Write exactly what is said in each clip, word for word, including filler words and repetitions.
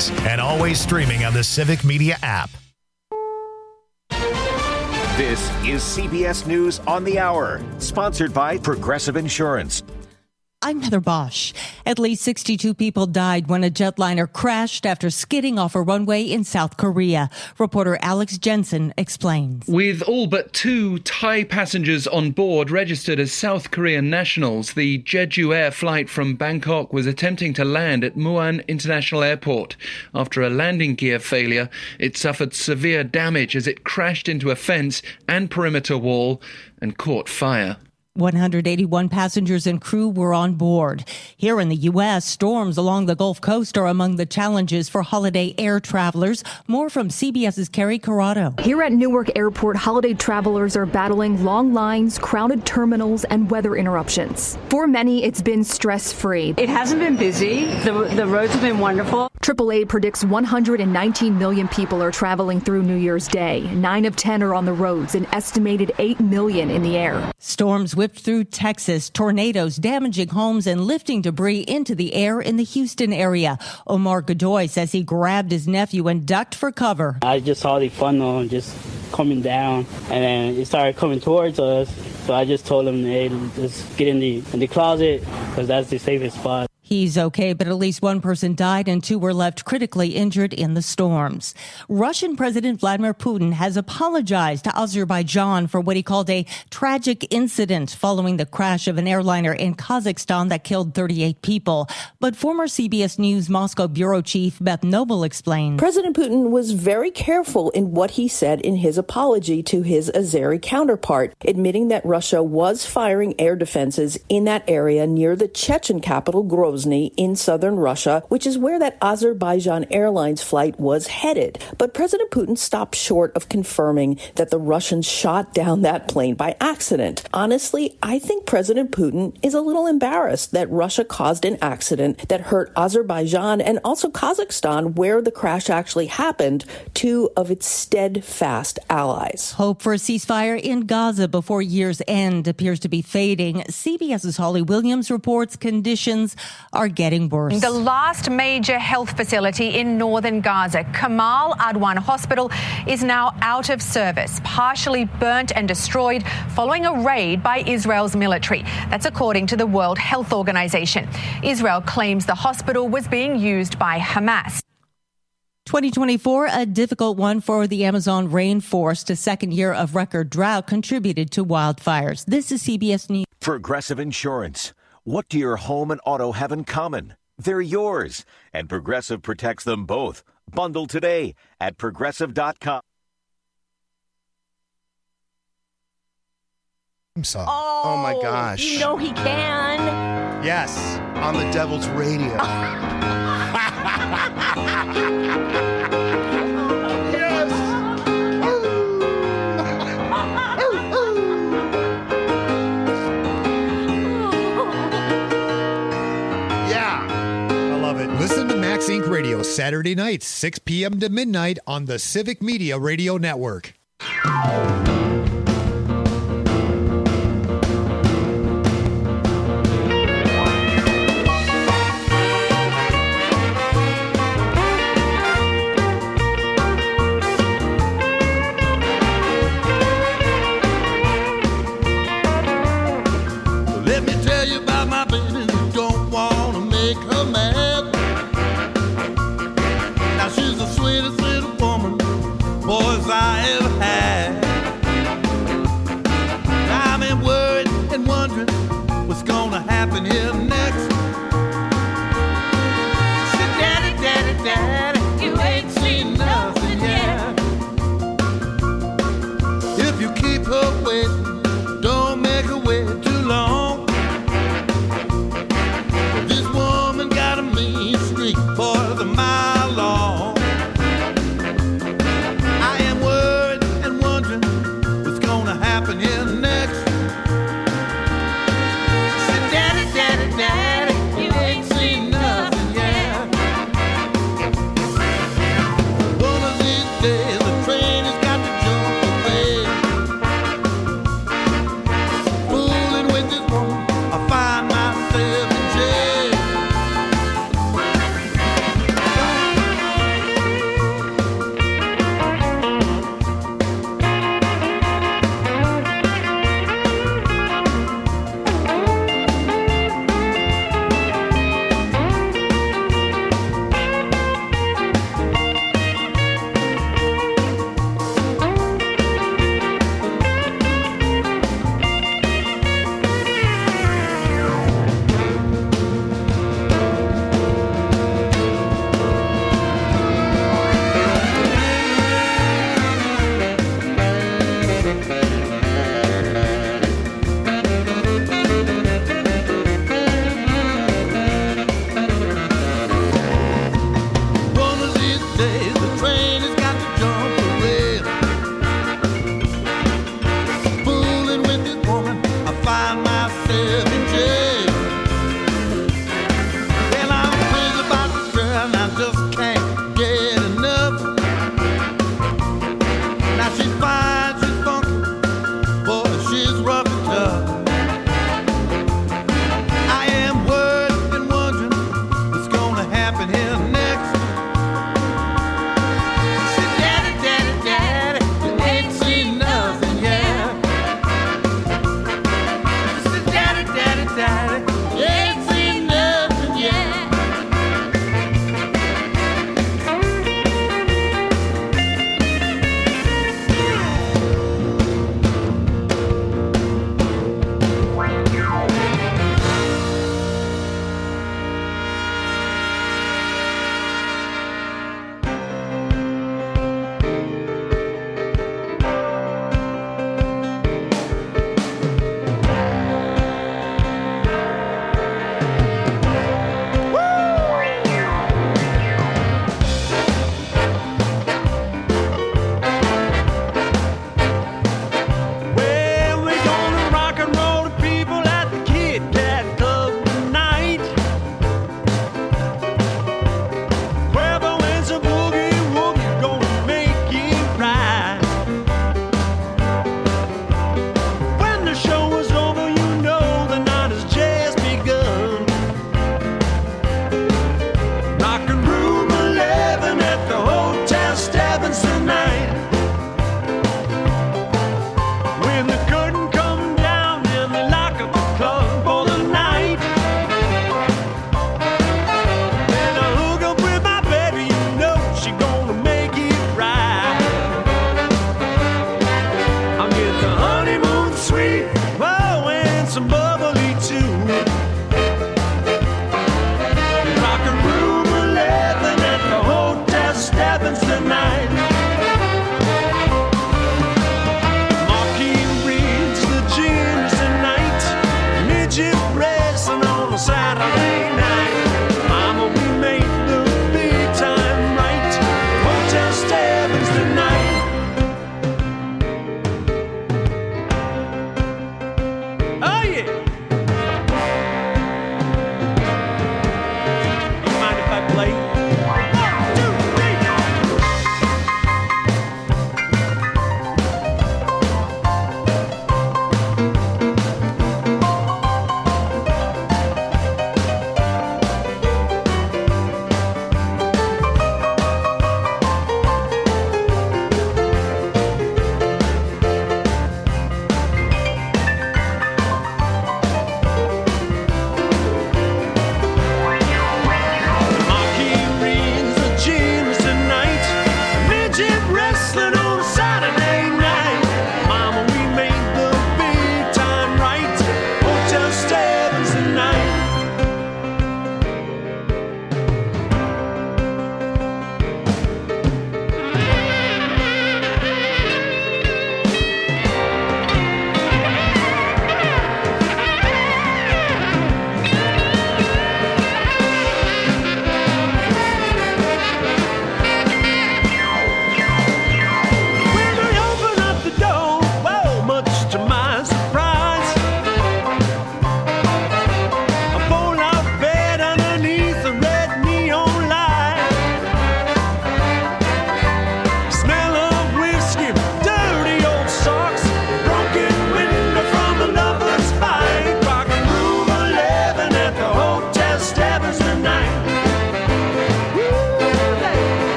News, and always streaming on the Civic Media app. This is C B S News on the Hour, sponsored by Progressive Insurance. I'm Heather Bosch. At least sixty-two people died when a jetliner crashed after skidding off a runway in South Korea. Reporter Alex Jensen explains. With all but two Thai passengers on board registered as South Korean nationals, the Jeju Air flight from Bangkok was attempting to land at Muan International Airport. After a landing gear failure, it suffered severe damage as it crashed into a fence and perimeter wall and caught fire. one hundred eighty-one passengers and crew were on board. Here in the U S, storms along the Gulf Coast are among the challenges for holiday air travelers. More from CBS's Carrie Corrado. Here at Newark Airport, holiday travelers are battling long lines, crowded terminals, and weather interruptions. For many, it's been stress-free. It hasn't been busy. The, the roads have been wonderful. triple A predicts one hundred nineteen million people are traveling through New Year's Day. Nine of ten are on the roads, an estimated eight million in the air. Storms whipped through Texas, tornadoes damaging homes and lifting debris into the air in the Houston area. Omar Godoy says he grabbed his nephew and ducked for cover. I just saw the funnel just coming down, and then it started coming towards us. So I just told him, hey, just get in the, in the closet, because that's the safest spot. He's okay, but at least one person died and two were left critically injured in the storms. Russian President Vladimir Putin has apologized to Azerbaijan for what he called a tragic incident following the crash of an airliner in Kazakhstan that killed thirty-eight people. But former C B S News Moscow bureau chief Beth Noble explained. President Putin was very careful in what he said in his apology to his Azeri counterpart, admitting that Russia was firing air defenses in that area near the Chechen capital Grozny in southern Russia, which is where that Azerbaijan Airlines flight was headed. But President Putin stopped short of confirming that the Russians shot down that plane by accident. Honestly, I think President Putin is a little embarrassed that Russia caused an accident that hurt Azerbaijan and also Kazakhstan, where the crash actually happened, two of its steadfast allies. Hope for a ceasefire in Gaza before year's end appears to be fading. CBS's Holly Williams reports conditions are getting worse. The last major health facility in northern Gaza, Kamal Adwan Hospital, is now out of service, partially burnt and destroyed following a raid by Israel's military. That's according to the World Health Organization. Israel claims the hospital was being used by Hamas. twenty twenty-four, a difficult one for the Amazon rainforest. A second year of record drought contributed to wildfires. This is C B S News. Progressive Insurance. What do your home and auto have in common? They're yours, and Progressive protects them both. Bundle today at progressive dot com. Song. Oh, oh my gosh. You know he can. Yes, on the Devil's Radio. Listen to Max Incorporated. Radio Saturday nights, six p.m. to midnight on the Civic Media Radio Network. Let me tell you about my baby. Don't want to make her mad. Now she's the sweetest little woman boys I ever had. I've been worried and wondering what's gonna happen here next. She said, Daddy, Daddy, Daddy, you ain't seen nothing yet. If you keep her waiting, don't make her wait too long. This woman got a mean streak for the mile long. I am worried and wondering what's gonna happen here next. She said, Daddy, Daddy, Daddy, you ain't seen nothing yet. One of these days the train has got to jump away. Fooling with this woman, I find myself in jail.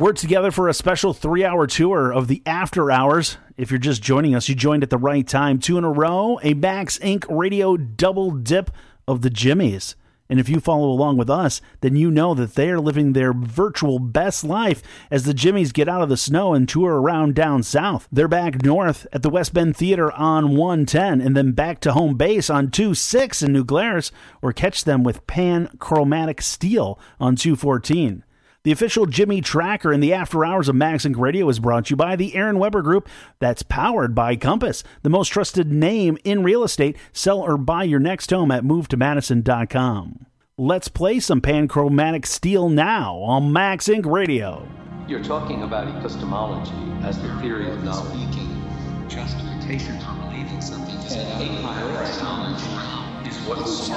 We're together for a special three-hour tour of the After Hours. If you're just joining us, you joined at the right time. Two in a row, a Max Incorporated radio double dip of the Jimmies. And if you follow along with us, then you know that they are living their virtual best life as the Jimmies get out of the snow and tour around down south. They're back north at the West Bend Theater on one ten and then back to home base on two six in New Glarus, or catch them with Pan-Chromatic Steel on two fourteen. The official Jimmy Tracker in the After Hours of Max Incorporated Radio is brought to you by the Aaron Weber Group, that's powered by Compass, the most trusted name in real estate. Sell or buy your next home at move to madison dot com. Let's play some Pan-Chromatic Steel now on Max Incorporated Radio. You're talking about epistemology as the theory of knowledge. Speaking, justification for believing something. And a priori knowledge is what was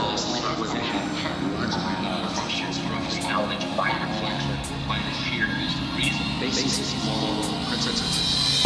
knowledge by reflection, by the sheer use of reason, basic moral principles.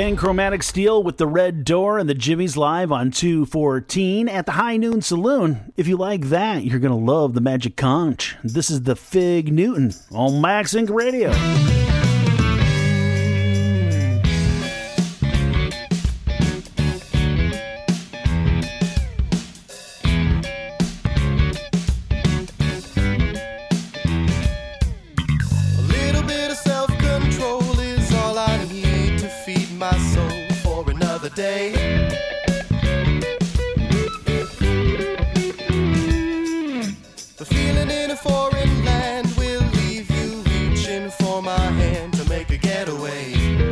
and Chromatic Steel with the Red Door and the Jimmys live on two fourteen at the High Noon Saloon. If you like that, you're going to love the Magic Conch. This is the Fig Newton on Max Inc Radio. Day. The feeling in a foreign land will leave you reaching for my hand to make a getaway.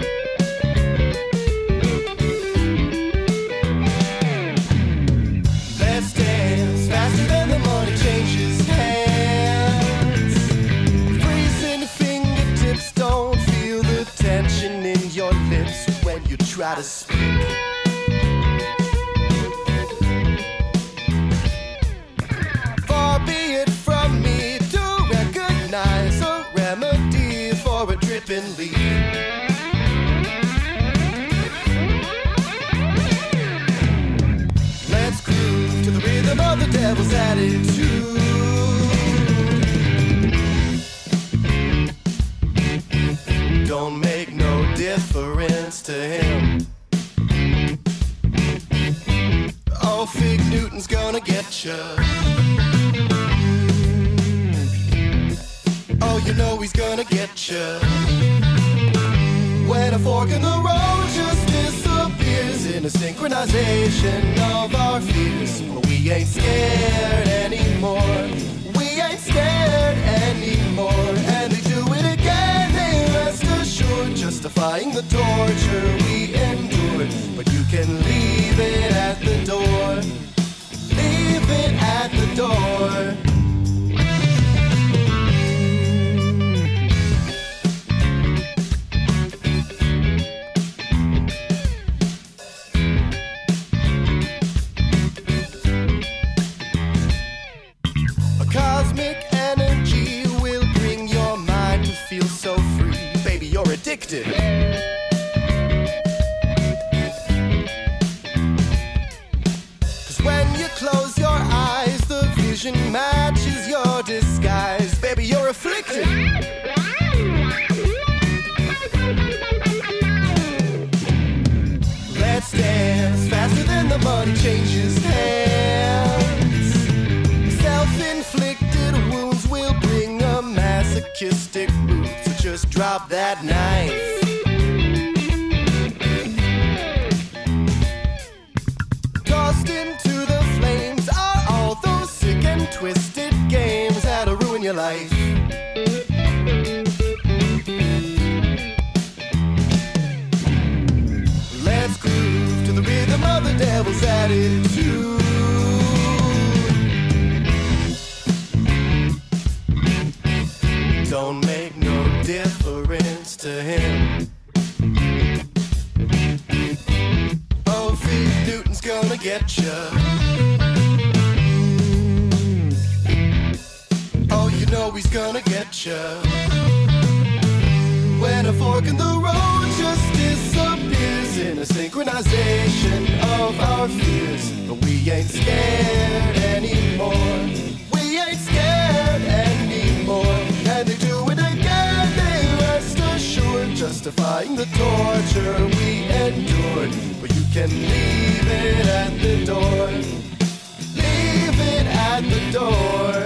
Let's dance faster than the money changes hands. Freezing fingertips, don't feel the tension in your lips when you try to speak. Far be it from me to recognize a remedy for a dripping leak. Let's groove to the rhythm of the devil's attitude. Don't make no difference to him. Oh, Fig Newton's gonna get ya. Oh, you know he's gonna get ya. When a fork in the road just disappears in a synchronization of our fears. Well, we ain't scared anymore. We ain't scared anymore. And they do it again, they rest assured, justifying the torture we endured. But you can leave it at the door. Leave it at the door. A cosmic energy will bring your mind to feel so free. Baby, you're addicted. When you close your eyes, the vision matches your disguise. Baby, you're afflicted. Let's dance faster than the money changes hands. Self-inflicted wounds will bring a masochistic mood. So just drop that knife. Tossed into the flames are all those sick and twisted games that'll ruin your life. Let's groove to the rhythm of the devil's attitude. Don't make no difference to him. Oh, Fig Newton's gonna get ya. Oh, you know he's gonna get ya. When a fork in the road just disappears in a synchronization of our fears. But we ain't scared anymore. We ain't scared anymore. And they do it again, they rest assured, justifying the torture we endured. But you can leave it at the door. Leave it at the door.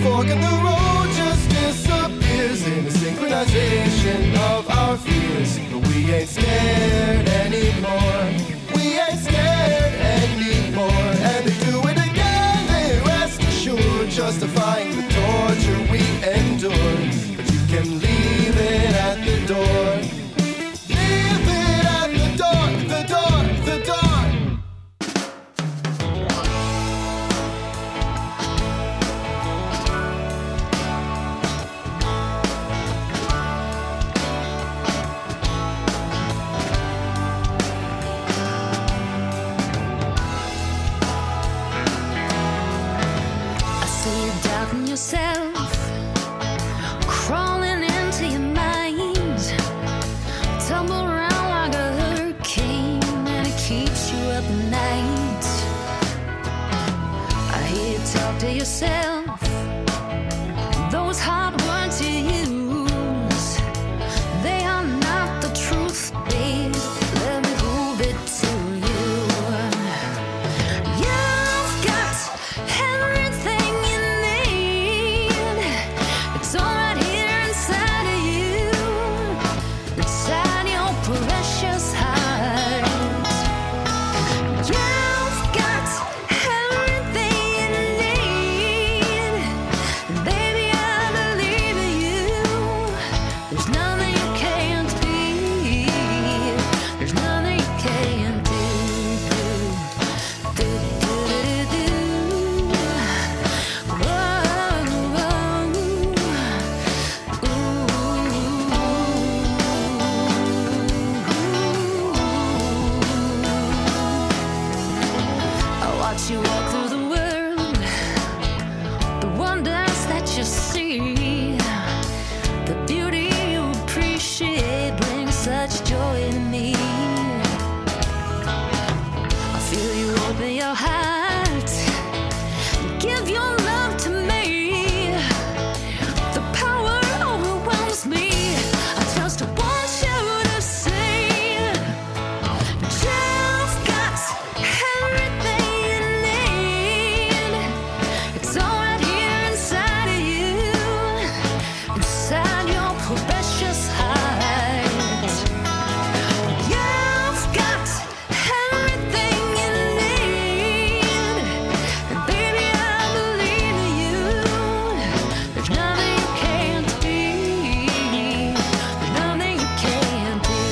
fork in the road just disappears in the synchronization of our fears. But we ain't scared anymore. We ain't scared anymore. And they do it again, they rest assured, justifying the torture we endure. But you can leave it at the door. Leave it at the door, the door, the door. Yourself crawling into your mind, tumble around like a hurricane, and it keeps you up at night. I hear you talk to yourself, those hard words you use, they are not the truth, babe. Let me prove it to you. You've got everything. It's all right here inside of you, inside your precious heart. You've got everything you need, and baby, I believe in you. There's nothing you can't be. There's nothing you can't do. Do, do, do, do, do. Whoa, whoa. I watch you walk through the world, the wonders that you see, the beauty you appreciate brings such joy to me. I feel you open your heart, give your love to me. The power overwhelms me. I just want you to see, you've got everything you need. It's all right here inside of you, inside your precious heart. You've got everything you need, and baby, I believe in you. There's nothing you can't be. There's nothing you can't do.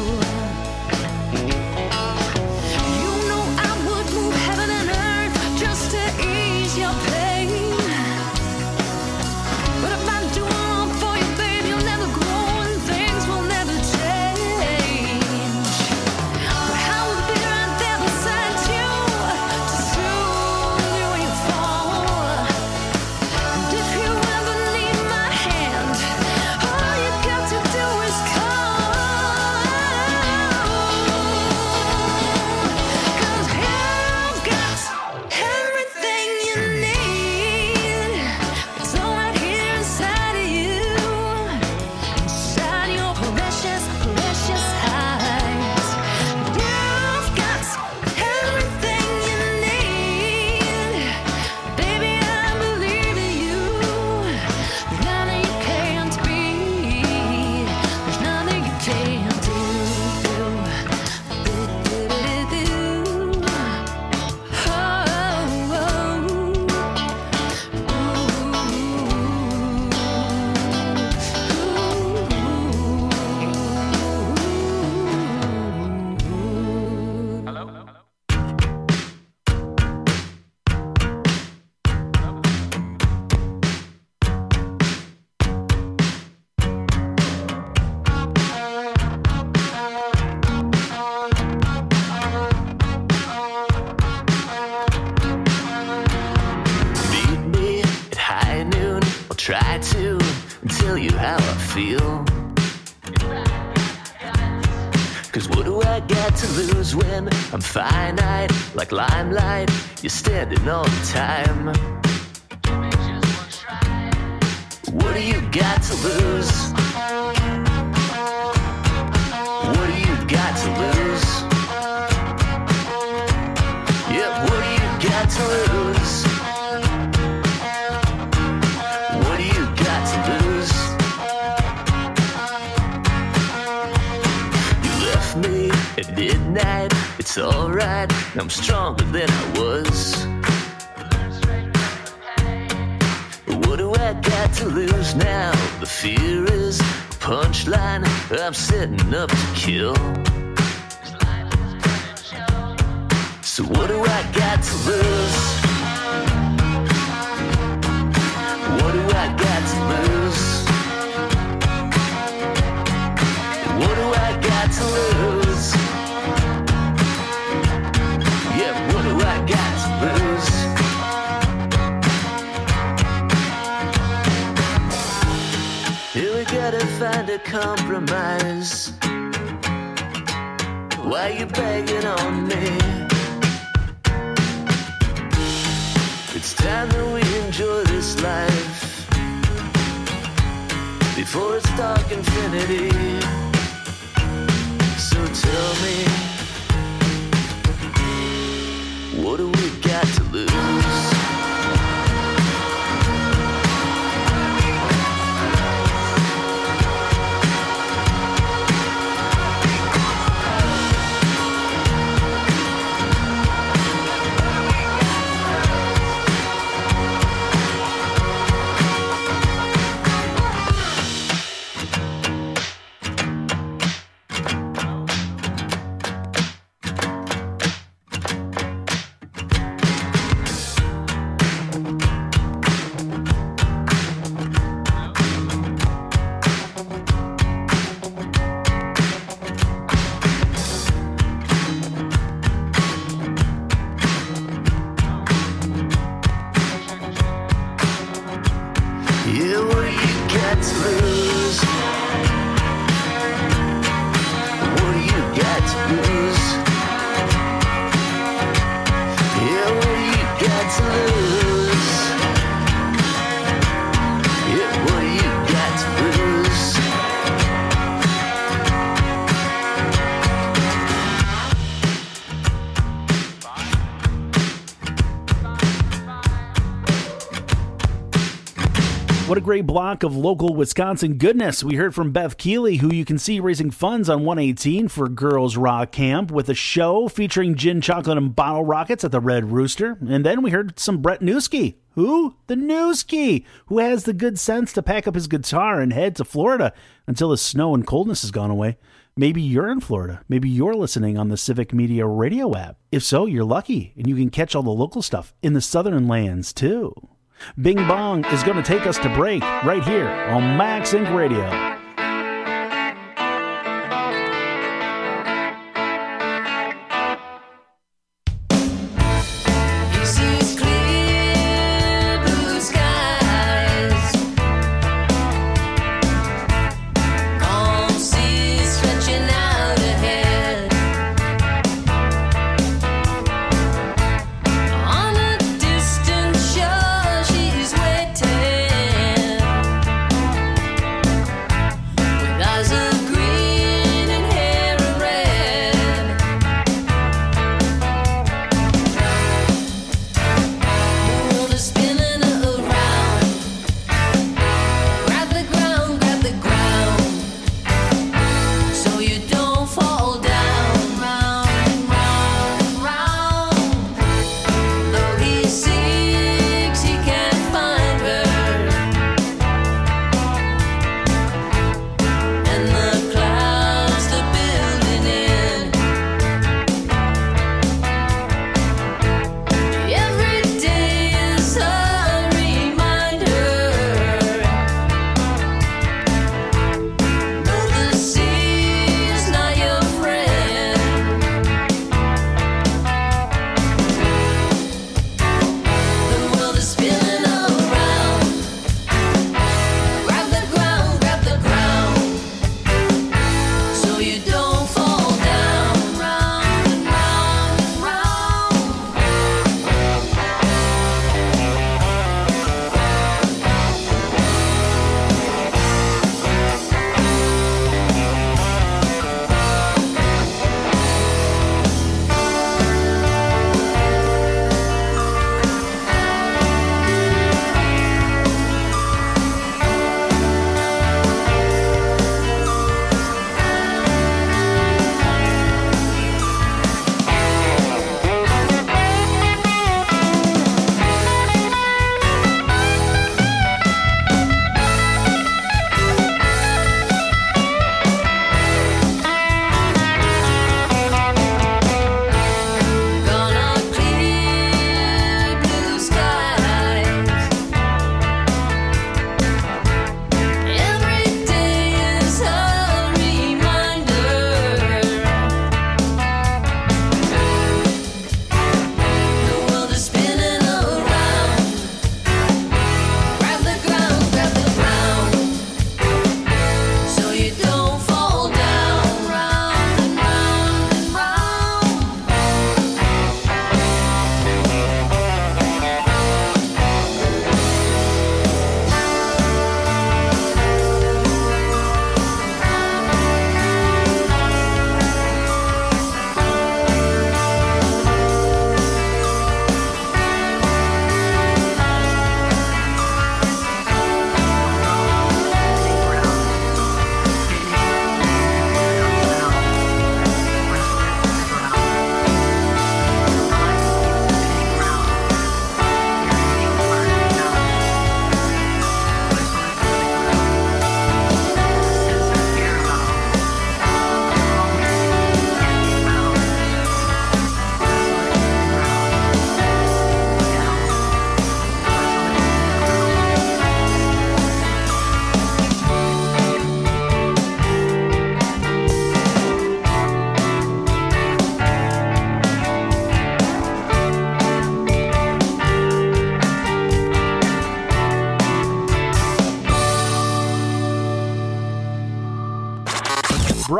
You know I would move heaven and earth just to ease your pain. But if I do all for you, babe, you'll never grow and things will never change. But I will be right there beside you to soothe you when you fall. And if you ever need my hand, all you got to do is call. 'Cause you've got everything you need. It's all right here inside of you, inside your precious, precious heart. You've got everything you need, baby, I believe in you. There's nothing you can't be. There's nothing you can't do. Meet me at high noon. I'll try to tell you how I feel. Cause what do I got to lose when I'm finite? Like limelight, you're standing all the time. What do you got to lose? What do you got to lose? Yeah, what do you got to lose? I'm stronger than I was. What do I got to lose now? The fear is a punchline. I'm setting up to kill. So what do I got to lose? What do I got to lose? What do I got to lose? Yeah, what do I got to lose? Here we gotta find a compromise. Why you begging on me? It's time that we enjoy this life before it's dark infinity. So tell me, what do we got to lose? What a great block of local Wisconsin goodness. We heard from Beth Keeley, who you can see raising funds on one eighteen for Girls Rock Camp with a show featuring gin, chocolate, and bottle rockets at the Red Rooster. And then we heard some Brett Newski. Who? The Newski, who has the good sense to pack up his guitar and head to Florida until the snow and coldness has gone away. Maybe you're in Florida. Maybe you're listening on the Civic Media radio app. If so, you're lucky, and you can catch all the local stuff in the southern lands, too. Bing Bong is going to take us to break right here on Max Inc Radio.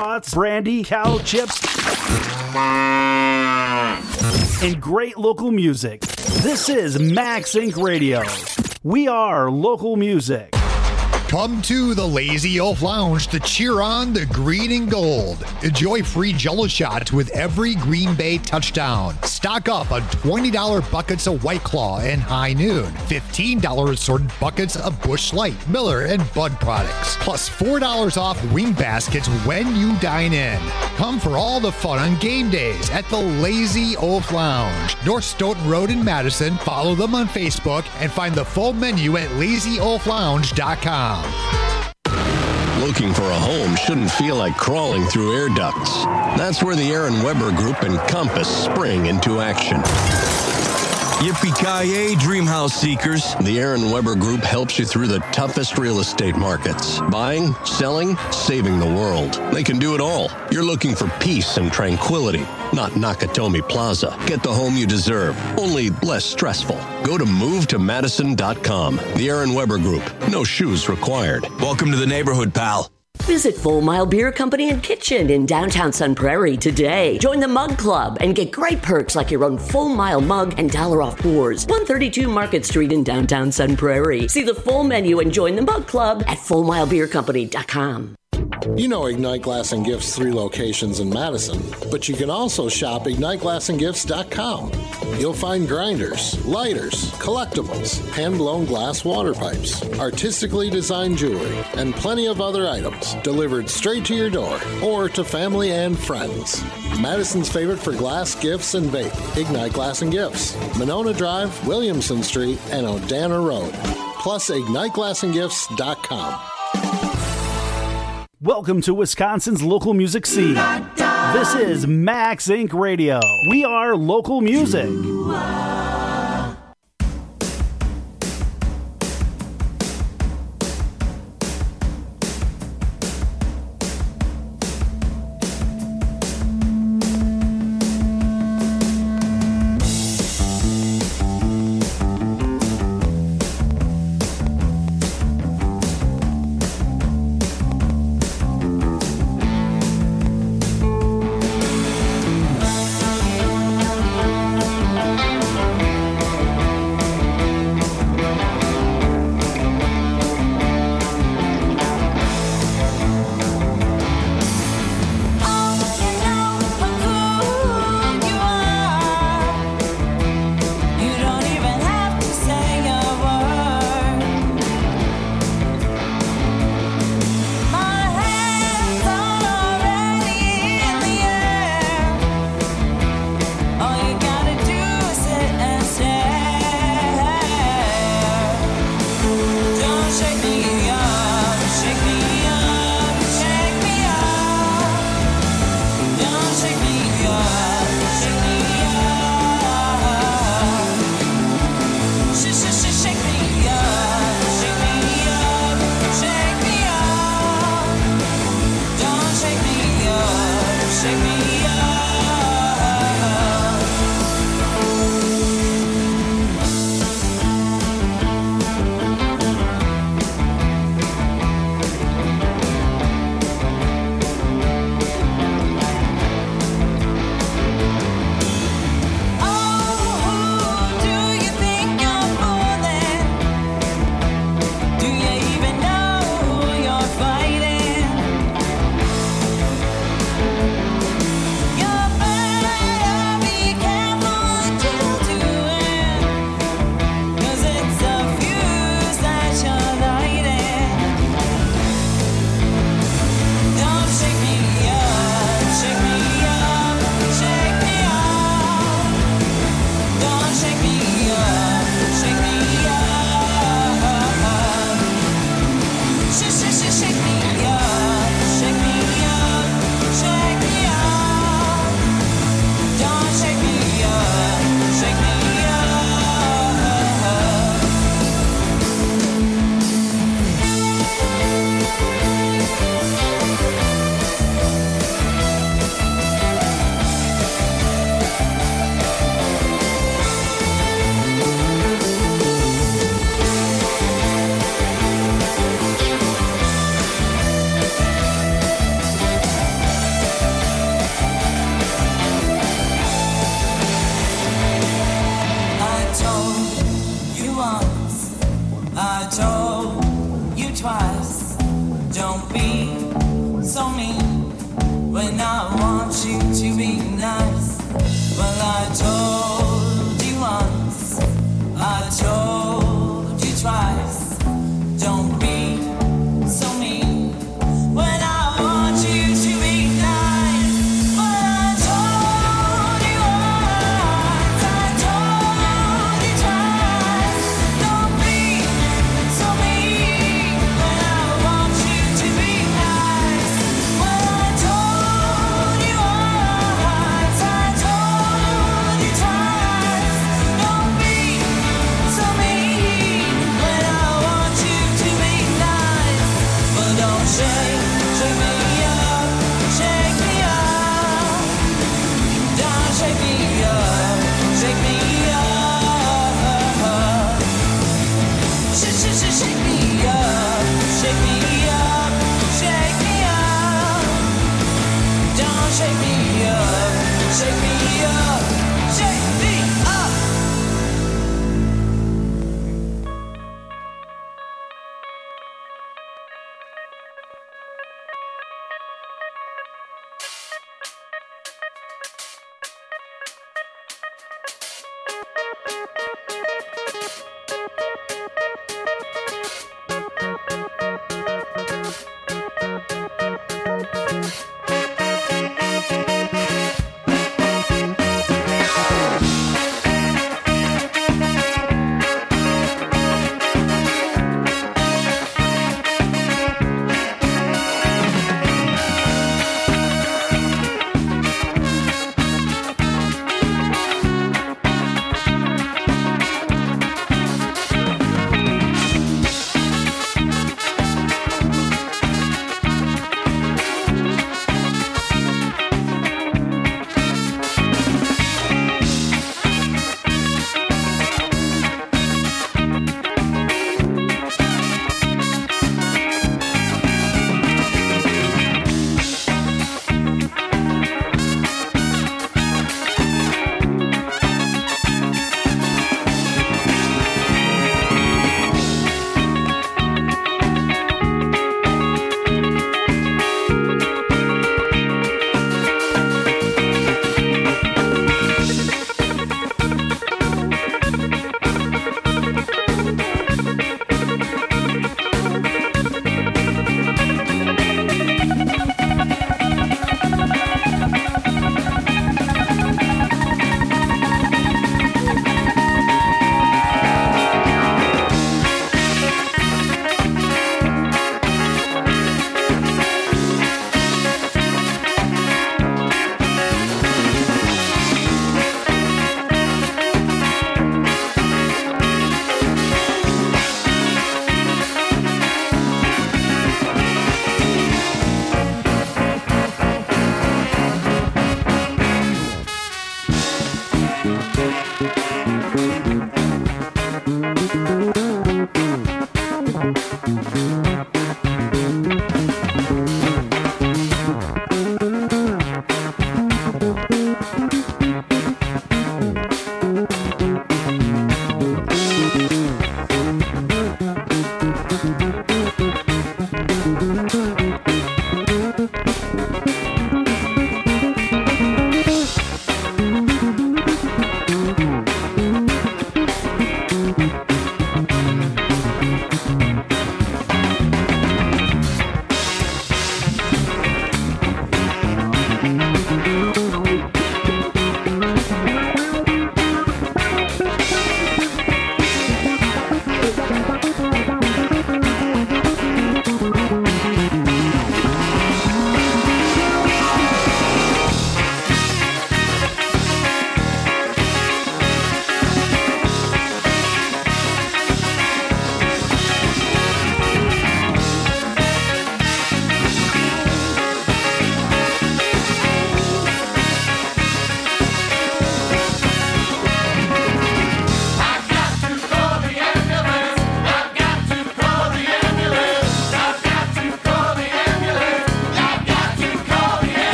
brats, brandy, cow chips, and great local music. This is Max Incorporated. Radio. We are local music. Come to the Lazy Oaf Lounge to cheer on the green and gold. Enjoy free Jello shots with every Green Bay touchdown. Stock up on twenty dollars buckets of White Claw and High Noon. fifteen dollars assorted buckets of Busch Light, Miller, and Bud products. Plus four dollars off wing baskets when you dine in. Come for all the fun on game days at the Lazy Oaf Lounge. North Stoughton Road in Madison. Follow them on Facebook and find the full menu at lazy oaf lounge dot com. Looking for a home shouldn't feel like crawling through air ducts. That's where the Aaron Weber Group and Compass spring into action. Yippee-ki-yay, dream house seekers. The Aaron Weber Group helps you through the toughest real estate markets. Buying, selling, saving the world. They can do it all. You're looking for peace and tranquility, not Nakatomi Plaza. Get the home you deserve, only less stressful. Go to move to madison dot com. The Aaron Weber Group. No shoes required. Welcome to the neighborhood, pal. Visit Full Mile Beer Company and Kitchen in downtown Sun Prairie today. Join the Mug Club and get great perks like your own Full Mile mug and dollar off pours. one thirty-two Market Street in downtown Sun Prairie. See the full menu and join the Mug Club at full mile beer company dot com. You know Ignite Glass and Gifts' three locations in Madison, but you can also shop ignite glass and gifts dot com. You'll find grinders, lighters, collectibles, hand-blown glass water pipes, artistically designed jewelry, and plenty of other items delivered straight to your door or to family and friends. Madison's favorite for glass, gifts, and vape, Ignite Glass and Gifts, Monona Drive, Williamson Street, and Odana Road. Plus ignite glass and gifts dot com. Welcome to Wisconsin's local music scene. This is Max Incorporated. Radio. We are local music. I told you twice, don't be so mean when I want you to be nice. Well, I told you once, I told you twice, don't be so mean when I want you to be nice. Well, I told you once, I told you twice, don't be so mean when I want you to be nice. Well, I told you once, I told you twice, don't be so mean when I want you to be nice. Well, don't shake, shake me up, shake me up. Don't shake me up, shake me up. Shake, shake, shake, shake me up, shake me up, shake me up. Don't shake me up, shake me up, shake me up.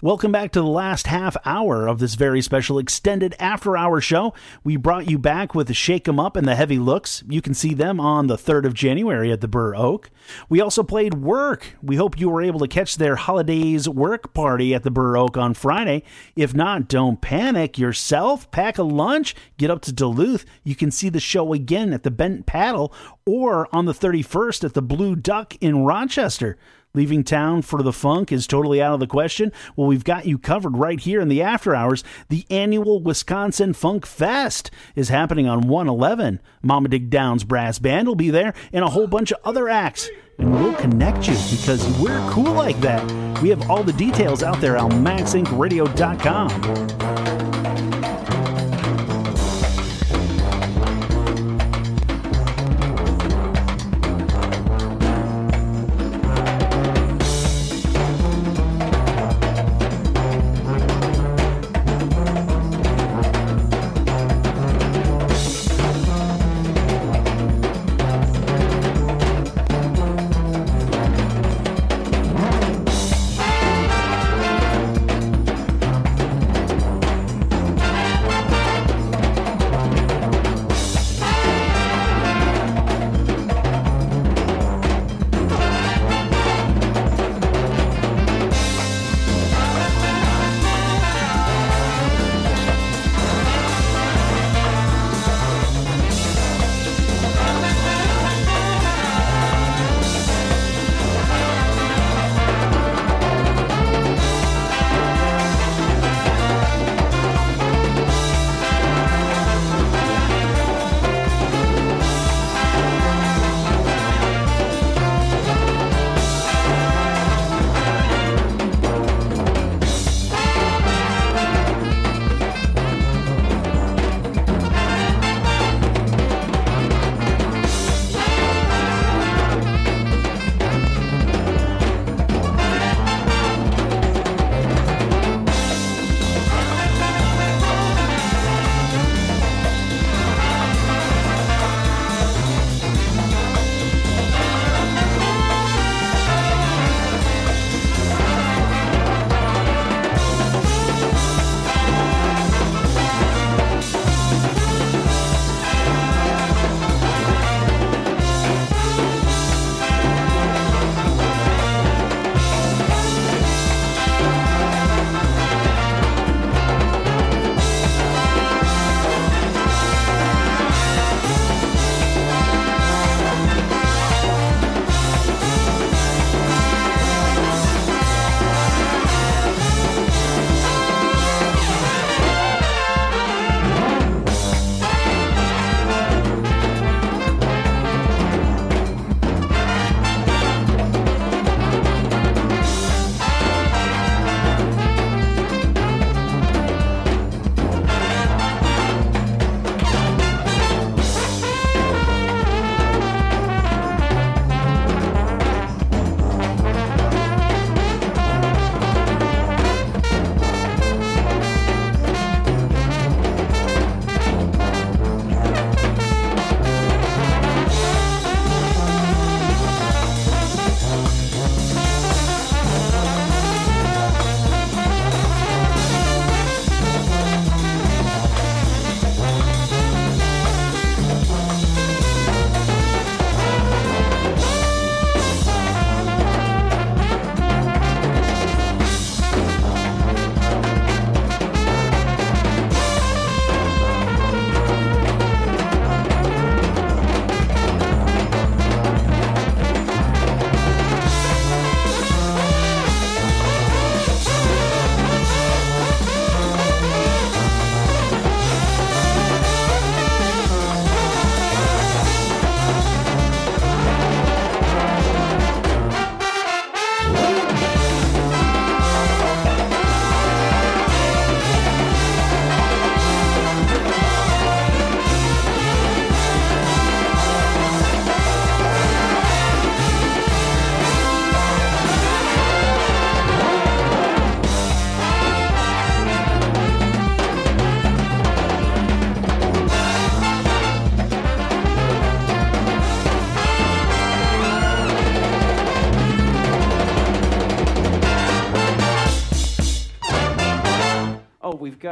Welcome back to the last half hour of this very special extended after-hour show. We brought you back with the Shake 'em Up and the Heavy Looks. You can see them on the third of January at the Burr Oak. We also played Work. We hope you were able to catch their holidays work party at the Burr Oak on Friday. If not, don't panic yourself. Pack a lunch, get up to Duluth. You can see the show again at the Bent Paddle or on the thirty-first at the Blue Duck in Rochester. Leaving town for the funk is totally out of the question. Well, we've got you covered right here in the after hours. The annual Wisconsin Funk Fest is happening on one eleven. Mama Dig Down's brass band will be there and a whole bunch of other acts. And we'll connect you because we're cool like that. We have all the details out there on max inc radio dot com.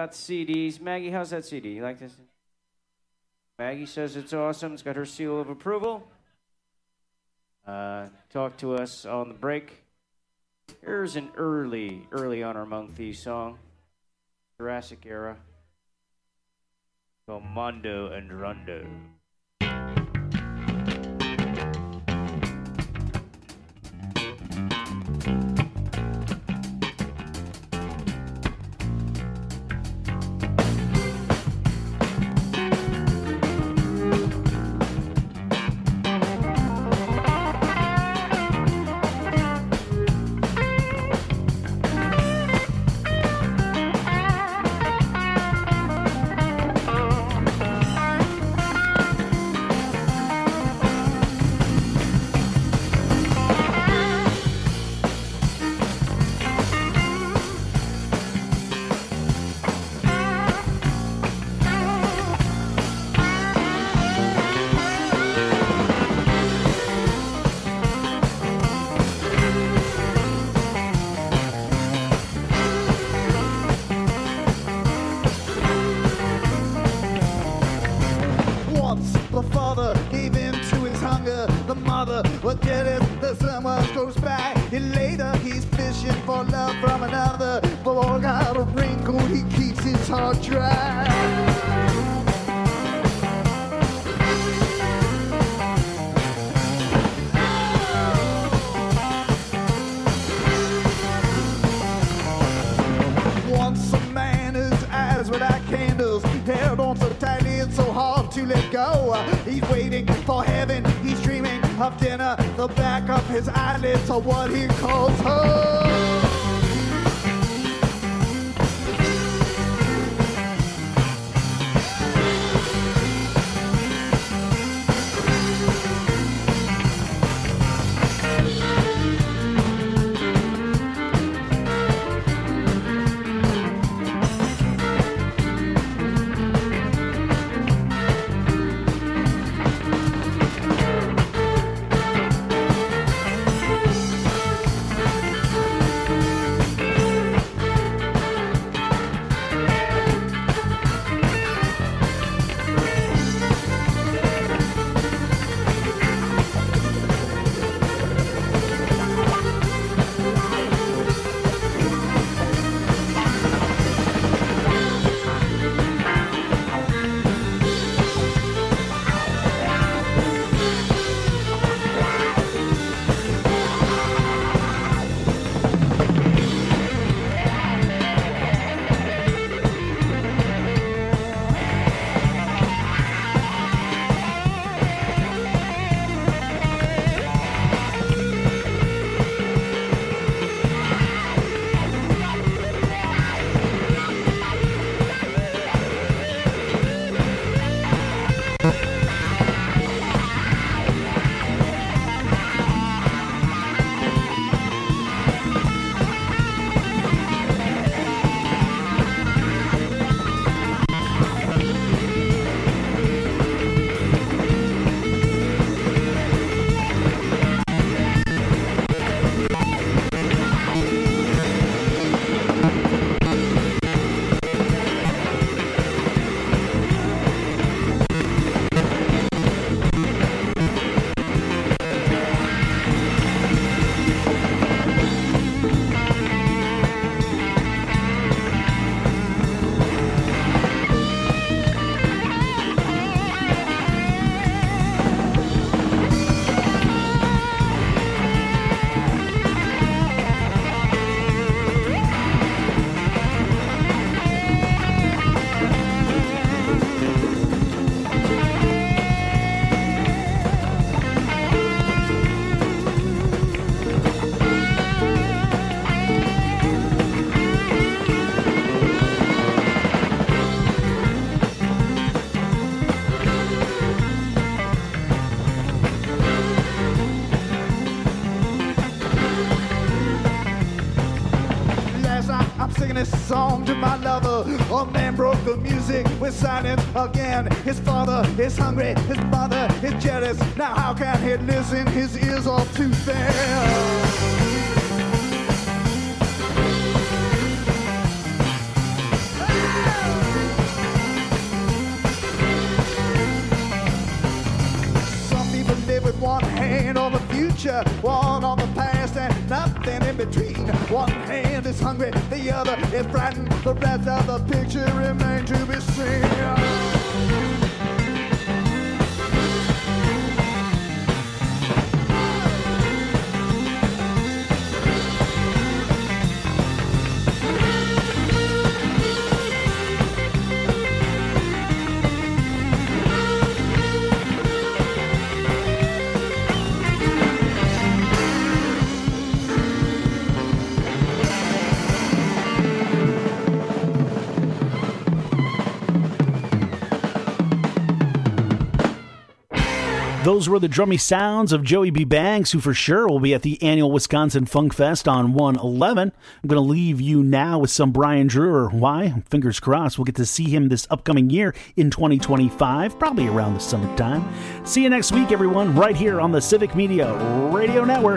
about C Ds. Maggie, how's that C D? You like this? Maggie says it's awesome. It's got her seal of approval. Uh, talk to us on the break. Here's an early, early Honor Among Thieves song. Jurassic era. Called Mondo and Rondo. Well, get it, the summer goes by, and later he's fishing for love from another. But all got a wrinkle, he keeps his heart dry. Once a man, his eyes were like candles, held on so tightly and so hard to let go. He's waiting for heaven, he's dreaming of dinner. The back of his eyelids are what he calls home. Song to my lover, a man broke the music with silence again. His father is hungry, his mother is jealous. Now how can he listen? His ears are too thin. future, one on the past, and nothing in between. One hand is hungry, the other is frightened. The rest of the picture remains to be seen. Those were the drummy sounds of Joey B. Banks, who for sure will be at the annual Wisconsin Funk Fest on one eleven. I'm going to leave you now with some Brian Drew. Why? Fingers crossed we'll get to see him this upcoming year in twenty twenty-five, probably around the summertime. See you next week, everyone, right here on the Civic Media Radio Network.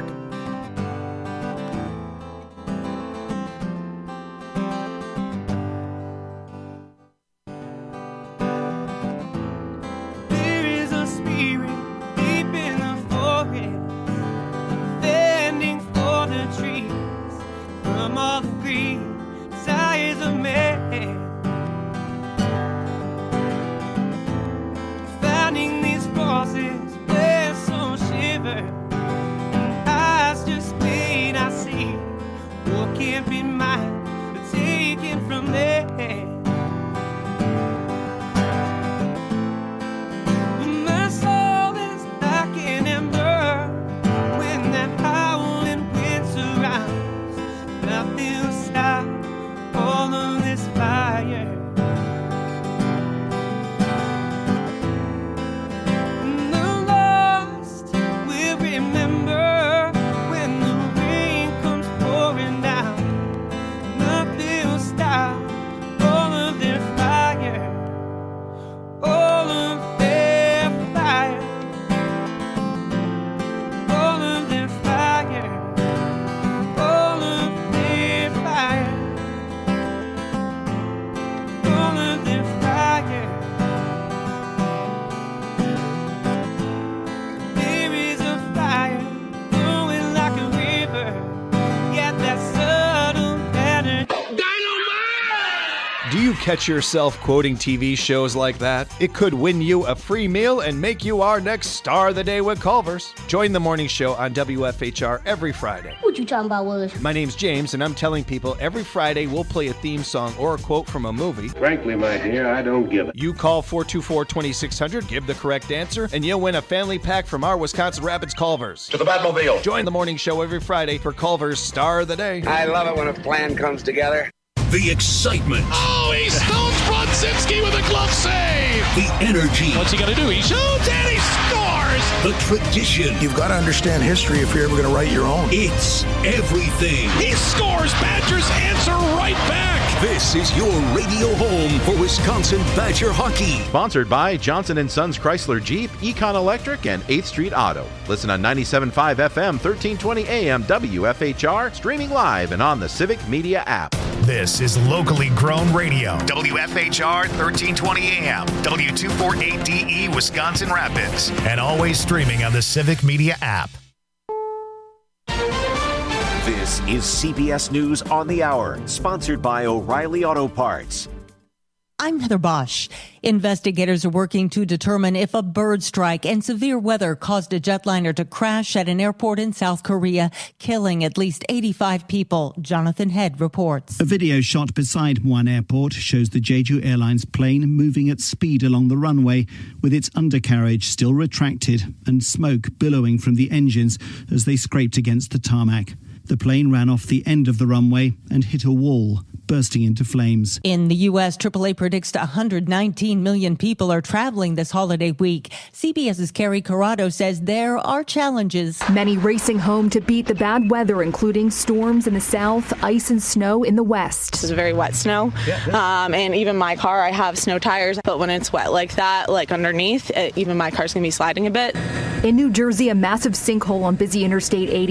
Catch yourself quoting T V shows like that? It could win you a free meal and make you our next star of the day with Culver's. Join the morning show on W F H R every Friday. What you talking about, Willis? My name's James, and I'm telling people every Friday we'll play a theme song or a quote from a movie. Frankly, my dear, I don't give it. You call four two four, two six zero zero, give the correct answer, and you'll win a family pack from our Wisconsin Rapids Culver's. To the Batmobile. Join the morning show every Friday for Culver's Star of the Day. I love it when a plan comes together. The excitement. Oh, he stones Brodzinski with a glove save. The energy. What's he going to do? He shoots and he scores. The tradition. You've got to understand history if you're ever going to write your own. It's everything. He scores. Badgers answer right back. This is your radio home for Wisconsin Badger hockey. Sponsored by Johnson and Sons Chrysler Jeep, Econ Electric, and eighth Street Auto. Listen on ninety-seven point five F M, thirteen twenty A M, W F H R, streaming live and on the Civic Media app. This is locally grown radio. W F H R, thirteen twenty A M, W two forty-eight D E, Wisconsin Rapids. And always streaming on the Civic Media app. This is C B S News on the Hour, sponsored by O'Reilly Auto Parts. I'm Heather Bosch. Investigators are working to determine if a bird strike and severe weather caused a jetliner to crash at an airport in South Korea, killing at least eighty-five people. Jonathan Head reports. A video shot beside Muan Airport shows the Jeju Airlines plane moving at speed along the runway, with its undercarriage still retracted and smoke billowing from the engines as they scraped against the tarmac. The plane ran off the end of the runway and hit a wall, bursting into flames. In the U S, triple A predicts one hundred nineteen million people are traveling this holiday week. CBS's Carrie Corrado says there are challenges. Many racing home to beat the bad weather, including storms in the south, ice and snow in the west. This is very wet snow, um, and even my car, I have snow tires, but when it's wet like that, like underneath, it, even my car's going to be sliding a bit. In New Jersey, a massive sinkhole on busy Interstate eighty